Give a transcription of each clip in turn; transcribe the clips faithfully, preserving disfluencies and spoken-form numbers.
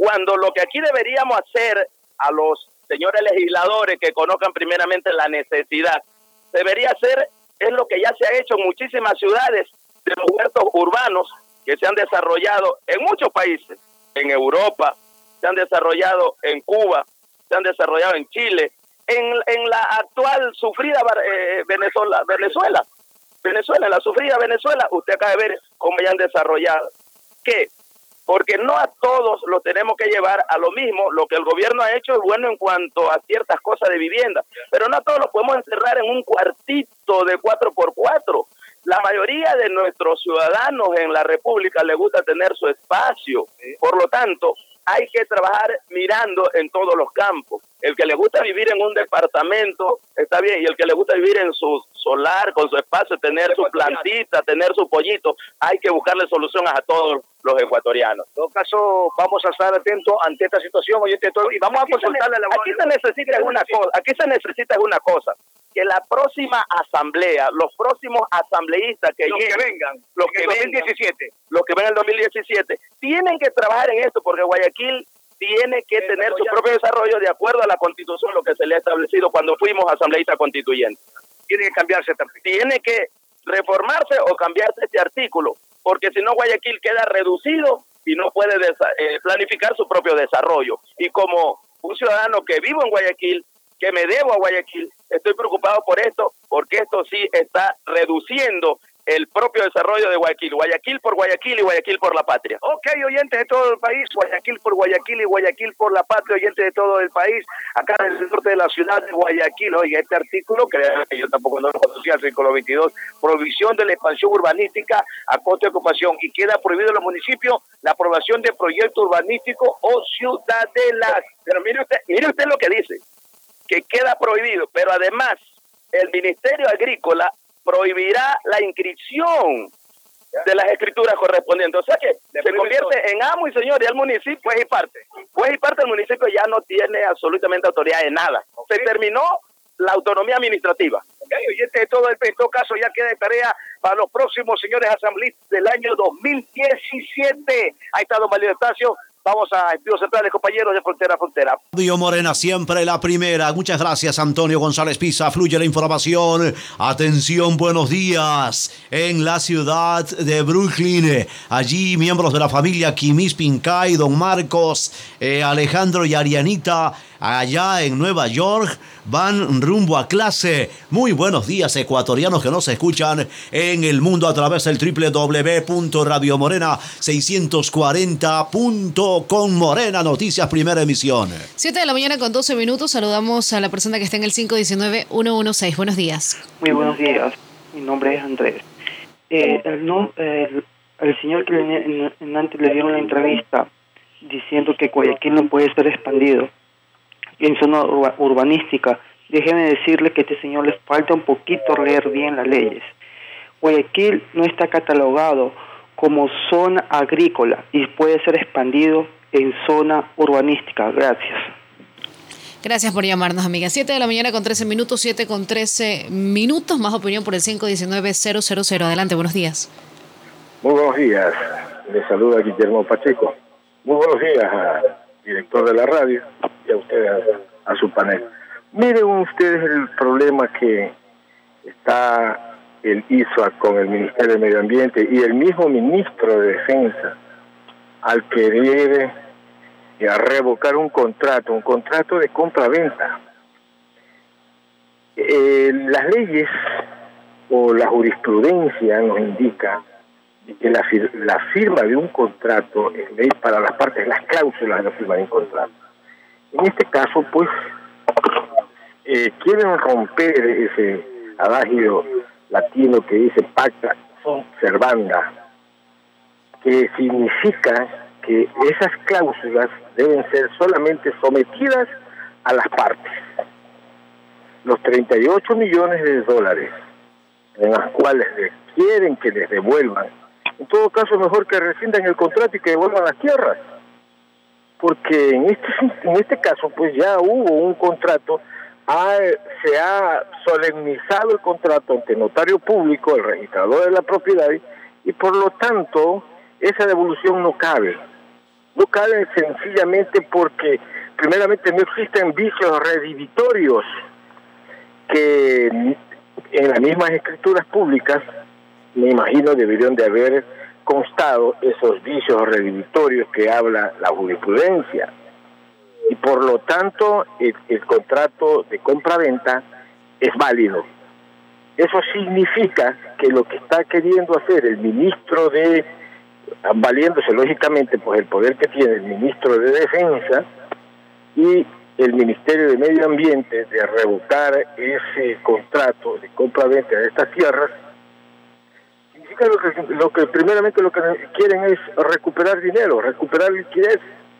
cuando lo que aquí deberíamos hacer a los señores legisladores que conozcan primeramente la necesidad, debería hacer es lo que ya se ha hecho en muchísimas ciudades, de los huertos urbanos que se han desarrollado en muchos países, en Europa, se han desarrollado en Cuba, se han desarrollado en Chile, en, en la actual sufrida eh, Venezuela, Venezuela, Venezuela, en la sufrida Venezuela, usted acaba de ver cómo ya han desarrollado. ¿Qué? Porque no a todos lo tenemos que llevar a lo mismo. Lo que el gobierno ha hecho es bueno en cuanto a ciertas cosas de vivienda, pero no a todos los podemos encerrar en un cuartito de cuatro por cuatro. La mayoría de nuestros ciudadanos en la República les gusta tener su espacio. Por lo tanto, hay que trabajar mirando en todos los campos. El que le gusta vivir en un departamento está bien, y el que le gusta vivir en su solar, con su espacio, tener su plantita, tener su pollito, hay que buscarle solución a todos los ecuatorianos. En todo caso, vamos a estar atentos ante esta situación, oyente, y vamos a consultarle a la Aquí se necesita una cosa, aquí se necesita una cosa, que la próxima asamblea, los próximos asambleístas que los lleguen, que vengan, los que en el dos mil vengan, diecisiete, los que vengan en el dos mil diecisiete, tienen que trabajar en esto, porque Guayaquil tiene que tener su propio desarrollo de acuerdo a la Constitución, lo que se le ha establecido cuando fuimos asambleístas constituyentes. Tiene que cambiarse también. Tiene que reformarse o cambiarse este artículo, porque si no Guayaquil queda reducido y no puede eh, planificar su propio desarrollo. Y como un ciudadano que vivo en Guayaquil, que me debo a Guayaquil, estoy preocupado por esto, porque esto sí está reduciendo el propio desarrollo de Guayaquil. Guayaquil por Guayaquil y Guayaquil por la patria. Ok, oyentes de todo el país, Guayaquil por Guayaquil y Guayaquil por la patria, oyentes de todo el país, acá en el norte de la ciudad de Guayaquil. Oiga, este artículo, que yo tampoco no lo conocía, artículo veintidós, prohibición de la expansión urbanística a costa de ocupación, y queda prohibido en los municipios la aprobación de proyectos urbanísticos o ciudadelas. Pero mire usted, mire usted lo que dice, que queda prohibido, pero además el Ministerio Agrícola prohibirá la inscripción de las escrituras correspondientes. O sea que se convierte en amo y señor, y el municipio, juez y parte. Juez y parte del municipio ya no tiene absolutamente autoridad de nada. Okay. Se terminó la autonomía administrativa. Okay, oyente de todo el en todo caso ya queda de tarea para los próximos señores asambleístas del año dos mil diecisiete. Ahí está don Valido Estacio. Vamos a estudios centrales, compañeros de Frontera a Frontera. Radio Morena, siempre la primera. Muchas gracias, Antonio González Pisa. Fluye la información. Atención, buenos días. En la ciudad de Brooklyn, allí miembros de la familia Quimis Pincay, don Marcos, eh, Alejandro y Arianita, allá en Nueva York, van rumbo a clase. Muy buenos días, ecuatorianos que nos escuchan en el mundo a través del doble u doble u doble u punto radio morena seiscientos cuarenta punto com. Morena Noticias, primera emisión. siete de la mañana con doce minutos. Saludamos a la persona que está en el cinco uno nueve, uno uno seis. Buenos días. Muy buenos días. Mi nombre es Andrés. Eh, el, no, el, el señor que en, en antes le dieron la entrevista diciendo que Guayaquil no puede ser expandido en zona urbanística, déjeme decirle que a este señor le falta un poquito leer bien las leyes. Guayaquil no está catalogado como zona agrícola y puede ser expandido en zona urbanística. Gracias. Gracias por llamarnos, amiga. siete de la mañana con trece minutos, siete con trece minutos. Más opinión por el cinco uno nueve, cero cero cero. Adelante, buenos días. Muy buenos días. Le saluda Guillermo Pacheco. Muy buenos días a director de la radio y a ustedes, a, a su panel. Miren ustedes el problema que está el I S A con el Ministerio de Medio Ambiente y el mismo ministro de Defensa al querer a revocar un contrato, un contrato de compra-venta. Eh, las leyes o la jurisprudencia nos indica que la, fir la firma de un contrato es ley para las partes, las cláusulas de la firma de un contrato. En este caso, pues, eh, quieren romper ese adagio latino que dice pacta sunt servanda, que significa que esas cláusulas deben ser solamente sometidas a las partes. Los treinta y ocho millones de dólares en las cuales les quieren que les devuelvan, en todo caso mejor que rescindan el contrato y que devuelvan las tierras, porque en este en este caso pues ya hubo un contrato, ha, se ha solemnizado el contrato ante notario público, el registrador de la propiedad, y por lo tanto esa devolución no cabe. No caben sencillamente porque, primeramente, no existen vicios redivitorios que en las mismas escrituras públicas, me imagino, deberían de haber constado esos vicios redivitorios que habla la jurisprudencia. Y por lo tanto, el, el contrato de compra-venta es válido. Eso significa que lo que está queriendo hacer el ministro de, valiéndose lógicamente pues el poder que tiene el ministro de Defensa y el Ministerio de Medio Ambiente, de revocar ese contrato de compra-venta de estas tierras, significa lo que, lo que primeramente lo que quieren es recuperar dinero, recuperar liquidez,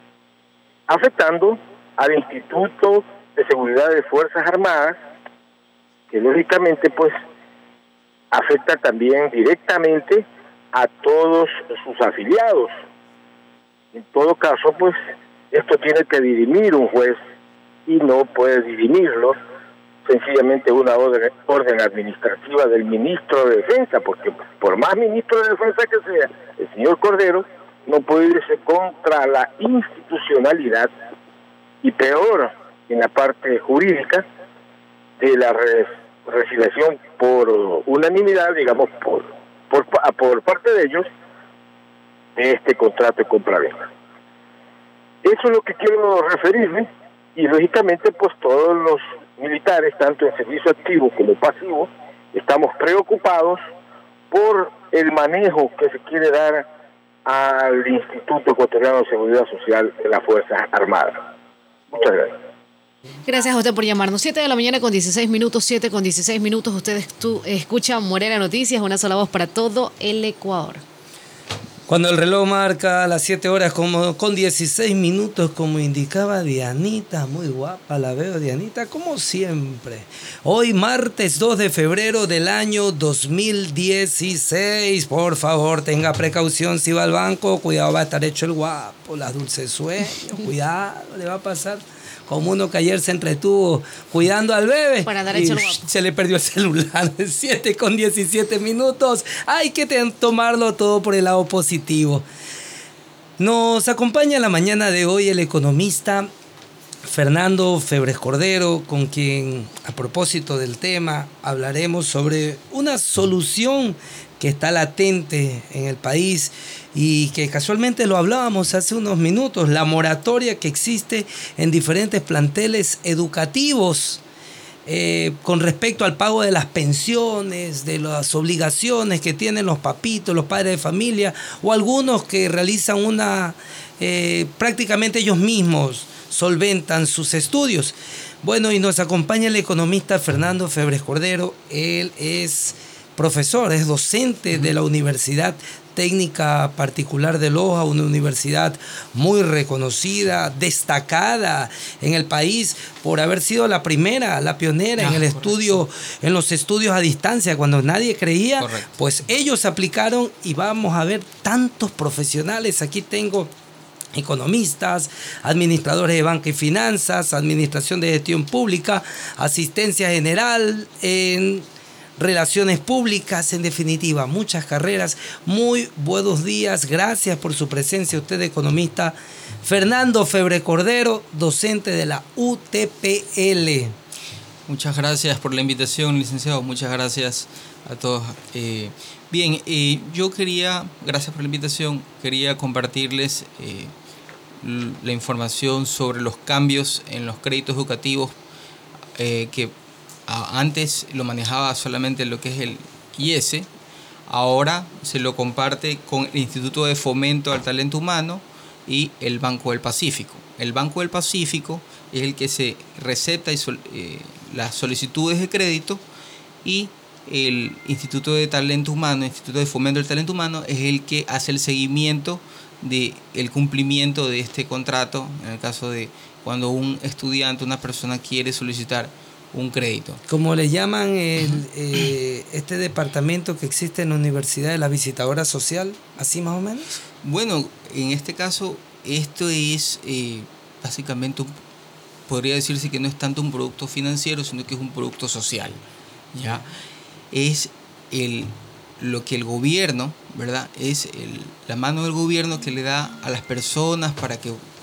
afectando al Instituto de Seguridad de Fuerzas Armadas, que lógicamente pues afecta también directamente a todos sus afiliados. En todo caso, pues esto tiene que dirimir un juez y no puede dirimirlo sencillamente una orden, orden administrativa del ministro de Defensa, porque por más ministro de Defensa que sea el señor Cordero, no puede irse contra la institucionalidad y peor en la parte jurídica de la res, resiliación por unanimidad, digamos, por, por por parte de ellos, de este contrato de compra-venta. Eso es lo que quiero referirme, y lógicamente pues todos los militares, tanto en servicio activo como pasivo, estamos preocupados por el manejo que se quiere dar al Instituto Ecuatoriano de Seguridad Social de las Fuerzas Armadas. Muchas gracias. Gracias a usted por llamarnos. siete de la mañana con dieciséis minutos, siete con dieciséis minutos. Ustedes tú, escuchan Morena Noticias, una sola voz para todo el Ecuador. Cuando el reloj marca las siete horas como con dieciséis minutos, como indicaba Dianita, muy guapa la veo, Dianita, como siempre. Hoy martes dos de febrero del año dos mil dieciséis. Por favor, tenga precaución si va al banco, cuidado, va a estar hecho el guapo, las dulces sueños, cuidado, le va a pasar como uno que ayer se entretuvo cuidando al bebé para dar y hecho el guapo. Se le perdió el celular. siete con diecisiete minutos. Hay que tomarlo todo por el lado positivo. Nos acompaña la mañana de hoy el economista Fernando Febres Cordero, con quien, a propósito del tema, hablaremos sobre una solución que está latente en el país y que casualmente lo hablábamos hace unos minutos, la moratoria que existe en diferentes planteles educativos eh, con respecto al pago de las pensiones, de las obligaciones que tienen los papitos, los padres de familia, o algunos que realizan una, eh, prácticamente ellos mismos solventan sus estudios. Bueno, y nos acompaña el economista Fernando Febres Cordero. Él es profesor, es docente de la Universidad Técnica Particular de Loja, una universidad muy reconocida, destacada en el país por haber sido la primera, la pionera ah, en el correcto. estudio, en los estudios a distancia, cuando nadie creía, correcto. Pues ellos aplicaron y vamos a ver tantos profesionales. Aquí tengo economistas, administradores de banca y finanzas, administración de gestión pública, asistencia general en relaciones públicas, en definitiva, muchas carreras. Muy buenos días, gracias por su presencia, usted economista Fernando Febres Cordero, docente de la U T P L. Muchas gracias por la invitación, licenciado, muchas gracias a todos. Eh, bien, eh, yo quería, gracias por la invitación, quería compartirles eh, la información sobre los cambios en los créditos educativos eh, que antes lo manejaba solamente lo que es el I E S, ahora se lo comparte con el Instituto de Fomento al Talento Humano y el Banco del Pacífico. El Banco del Pacífico es el que se recepta y sol, eh, las solicitudes de crédito, y el Instituto de Talento Humano, el Instituto de Fomento del Talento Humano, es el que hace el seguimiento del cumplimiento de este contrato, en el caso de cuando un estudiante, una persona quiere solicitar un crédito. Como le llaman el, eh, este departamento que existe en la Universidad de la Visitadora Social, así más o menos. Bueno, en este caso, esto es eh, básicamente, un, podría decirse que no es tanto un producto financiero, sino que es un producto social. ¿Ya? Es el, lo que el gobierno ¿verdad? Es el, la mano del gobierno que le da a las personas para que